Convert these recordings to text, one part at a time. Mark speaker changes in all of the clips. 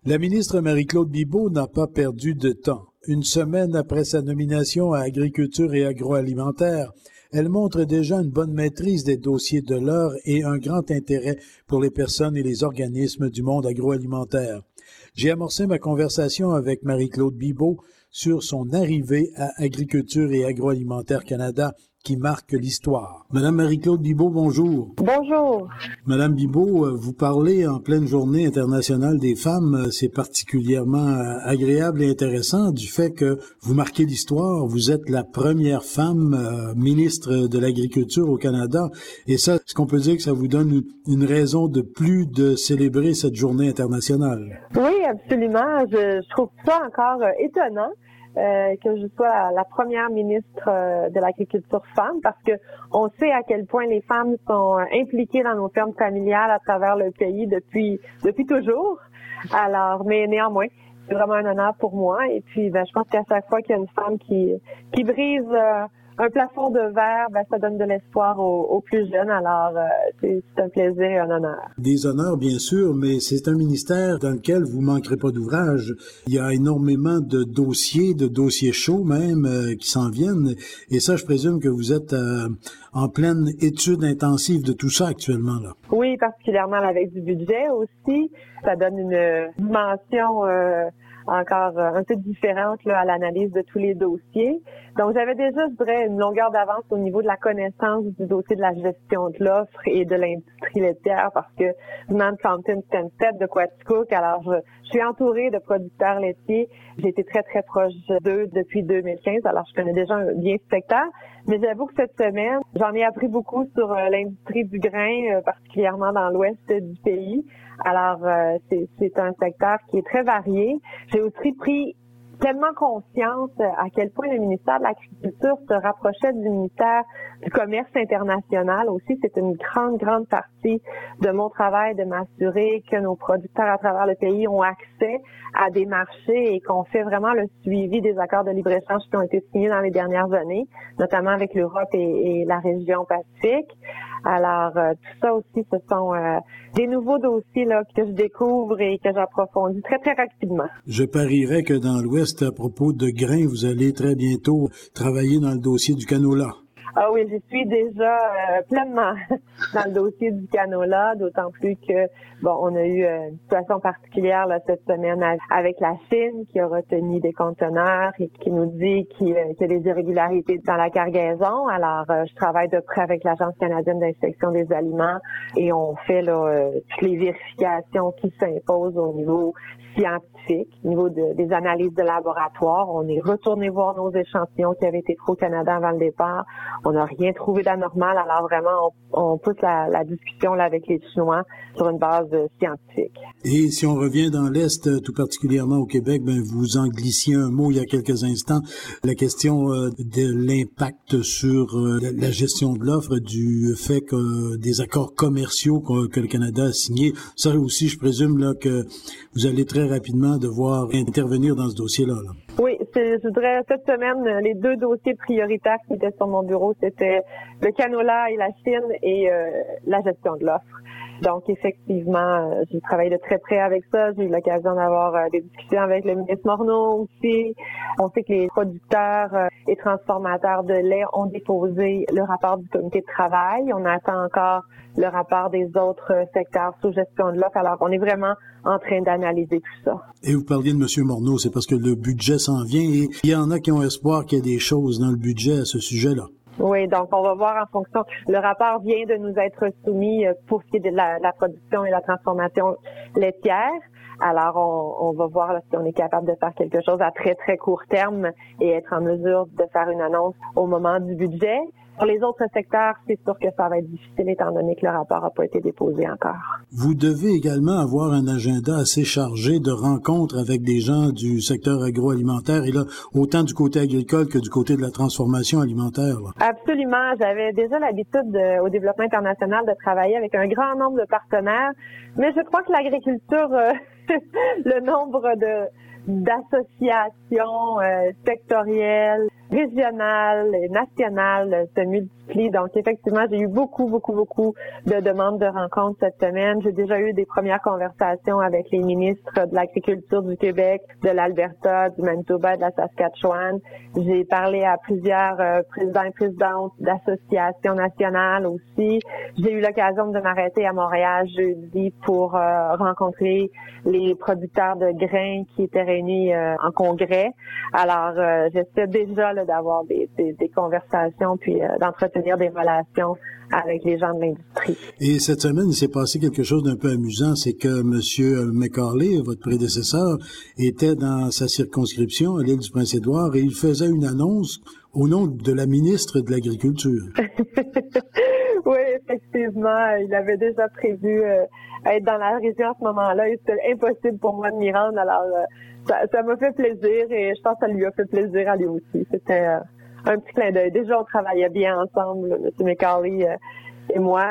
Speaker 1: La ministre Marie-Claude Bibeau n'a pas perdu de temps. Une semaine après sa nomination à Agriculture et agroalimentaire, elle montre déjà une bonne maîtrise des dossiers de l'heure et un grand intérêt pour les personnes et les organismes du monde agroalimentaire. J'ai amorcé ma conversation avec Marie-Claude Bibeau sur son arrivée à Agriculture et agroalimentaire Canada, qui marque l'histoire. Madame Marie-Claude Bibeau, bonjour.
Speaker 2: Bonjour.
Speaker 1: Madame Bibeau, vous parlez en pleine journée internationale des femmes. C'est particulièrement agréable et intéressant du fait que vous marquez l'histoire. Vous êtes la première femme ministre de l'Agriculture au Canada. Et ça, est-ce qu'on peut dire que ça vous donne une raison de plus de célébrer cette journée internationale?
Speaker 2: Oui, absolument. Je trouve ça encore étonnant. Que je sois la première ministre de l'agriculture femme, parce que on sait à quel point les femmes sont impliquées dans nos fermes familiales à travers le pays depuis toujours. Alors, mais néanmoins, c'est vraiment un honneur pour moi. Et puis, je pense qu'à chaque fois qu'il y a une femme qui brise un plafond de verre, ça donne de l'espoir aux plus jeunes. Alors, c'est un plaisir et un honneur.
Speaker 1: Des honneurs, bien sûr, mais c'est un ministère dans lequel vous manquerez pas d'ouvrage. Il y a énormément de dossiers chauds même, qui s'en viennent. Et ça, je présume que vous êtes en pleine étude intensive de tout ça actuellement, là.
Speaker 2: Oui, particulièrement avec du budget aussi. Ça donne une dimension encore un peu différente là, à l'analyse de tous les dossiers. Donc, j'avais déjà, je dirais, une longueur d'avance au niveau de la connaissance du dossier de la gestion de l'offre et de l'industrie laitière, parce que venant de Compton-Stanstead, de Quaticook, alors je suis entourée de producteurs laitiers. J'ai été très, très proche d'eux depuis 2015, alors je connais déjà bien ce secteur. Mais j'avoue que cette semaine, j'en ai appris beaucoup sur l'industrie du grain, particulièrement dans l'ouest du pays. Alors, c'est un secteur qui est très varié. J'ai aussi pris tellement conscience à quel point le ministère de l'Agriculture se rapprochait du ministère du Commerce international aussi. C'est une grande partie de mon travail de m'assurer que nos producteurs à travers le pays ont accès à des marchés et qu'on fait vraiment le suivi des accords de libre-échange qui ont été signés dans les dernières années, notamment avec l'Europe et la région Pacifique. Alors, tout ça aussi, ce sont des nouveaux dossiers là que je découvre et que j'approfondis très, très rapidement.
Speaker 1: Je parierais que dans l'Ouest, à propos de grains, vous allez très bientôt travailler dans le dossier du canola.
Speaker 2: Ah oui, je suis déjà pleinement dans le dossier du canola, d'autant plus que, on a eu une situation particulière là, cette semaine avec la Chine qui a retenu des conteneurs et qui nous dit qu'il y a des irrégularités dans la cargaison. Alors, je travaille de près avec l'Agence canadienne d'inspection des aliments et on fait là toutes les vérifications qui s'imposent au niveau scientifique, au niveau des analyses de laboratoire. On est retourné voir nos échantillons qui avaient été pris au Canada avant le départ. On n'a rien trouvé d'anormal, alors vraiment, on pousse la discussion là avec les Chinois sur une base scientifique.
Speaker 1: Et si on revient dans l'Est, tout particulièrement au Québec, vous en glissiez un mot il y a quelques instants, la question de l'impact sur la gestion de l'offre, du fait que des accords commerciaux que le Canada a signés. Ça aussi, je présume là que vous allez très rapidement devoir intervenir dans ce dossier-là. Là.
Speaker 2: Oui, je dirais cette semaine, les deux dossiers prioritaires qui étaient sur mon bureau, c'était le canola et la Chine et la gestion de l'offre. Donc, effectivement, j'ai travaillé de très près avec ça. J'ai eu l'occasion d'avoir des discussions avec le ministre Morneau aussi. On sait que les producteurs et transformateurs de lait ont déposé le rapport du comité de travail. On attend encore le rapport des autres secteurs sous gestion de l'offre. Alors, on est vraiment en train d'analyser tout ça.
Speaker 1: Et vous parliez de M. Morneau, c'est parce que le budget s'en vient et il y en a qui ont espoir qu'il y ait des choses dans le budget à ce sujet-là.
Speaker 2: Oui, donc on va voir en fonction. Le rapport vient de nous être soumis pour ce qui est de la production et la transformation laitière. Alors, on va voir là, si on est capable de faire quelque chose à très, très court terme et être en mesure de faire une annonce au moment du budget. Pour les autres secteurs, c'est sûr que ça va être difficile étant donné que le rapport n'a pas été déposé encore.
Speaker 1: Vous devez également avoir un agenda assez chargé de rencontres avec des gens du secteur agroalimentaire et là, autant du côté agricole que du côté de la transformation alimentaire. Là.
Speaker 2: Absolument. J'avais déjà l'habitude au développement international de travailler avec un grand nombre de partenaires, mais je crois que l'agriculture, le nombre d'associations sectorielles, régionales et nationales se multiplient. Donc, effectivement, j'ai eu beaucoup de demandes de rencontres cette semaine. J'ai déjà eu des premières conversations avec les ministres de l'Agriculture du Québec, de l'Alberta, du Manitoba et de la Saskatchewan. J'ai parlé à plusieurs présidents et présidentes d'associations nationales aussi. J'ai eu l'occasion de m'arrêter à Montréal jeudi pour rencontrer les producteurs de grains qui étaient réunis en congrès. Alors, j'essaie déjà là, d'avoir des conversations puis d'entretenir des relations avec les gens de l'industrie.
Speaker 1: Et cette semaine, il s'est passé quelque chose d'un peu amusant, c'est que M. McCauley, votre prédécesseur, était dans sa circonscription à l'île du Prince-Édouard et il faisait une annonce au nom de la ministre de l'Agriculture.
Speaker 2: Oui, effectivement, il avait déjà prévu être dans la région à ce moment-là et c'était impossible pour moi de m'y rendre. Alors, ça m'a fait plaisir et je pense que ça lui a fait plaisir à lui aussi. C'était un petit clin d'œil. Déjà, on travaillait bien ensemble, M. McCauley et moi.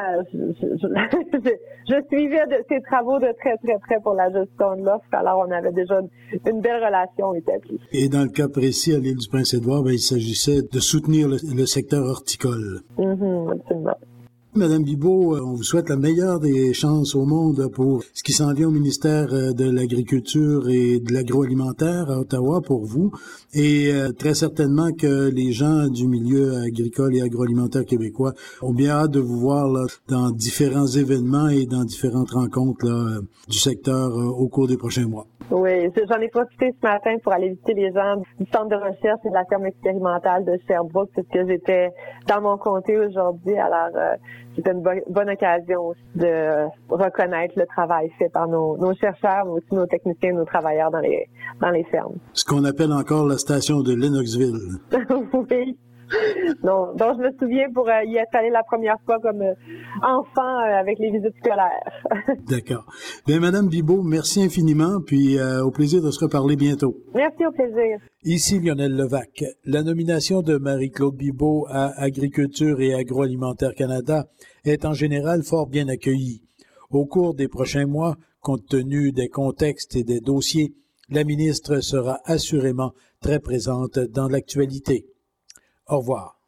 Speaker 2: Je suivais ses travaux de très, très près pour la gestion de l'offre. Alors, on avait déjà une belle relation établie.
Speaker 1: Et dans le cas précis, à l'île du Prince-Édouard, il s'agissait de soutenir le secteur horticole.
Speaker 2: Absolument.
Speaker 1: Madame Bibeau, on vous souhaite la meilleure des chances au monde pour ce qui s'en vient au ministère de l'Agriculture et de l'Agroalimentaire à Ottawa pour vous. Et très certainement que les gens du milieu agricole et agroalimentaire québécois ont bien hâte de vous voir là, dans différents événements et dans différentes rencontres là, du secteur au cours des prochains mois.
Speaker 2: Oui, j'en ai profité ce matin pour aller visiter les gens du centre de recherche et de la ferme expérimentale de Sherbrooke puisque j'étais dans mon comté aujourd'hui. Alors, c'était une bonne occasion aussi de reconnaître le travail fait par nos chercheurs, mais aussi nos techniciens, nos travailleurs dans les fermes.
Speaker 1: Ce qu'on appelle encore la station de Lennoxville.
Speaker 2: Oui. Non, donc je me souviens pour y être allé la première fois comme enfant avec les visites scolaires.
Speaker 1: D'accord. Bien, Madame Bibeau, merci infiniment, puis au plaisir de se reparler bientôt.
Speaker 2: Merci, au plaisir.
Speaker 1: Ici Lionel Levac. La nomination de Marie-Claude Bibeau à Agriculture et Agroalimentaire Canada est en général fort bien accueillie. Au cours des prochains mois, compte tenu des contextes et des dossiers, la ministre sera assurément très présente dans l'actualité. Au revoir.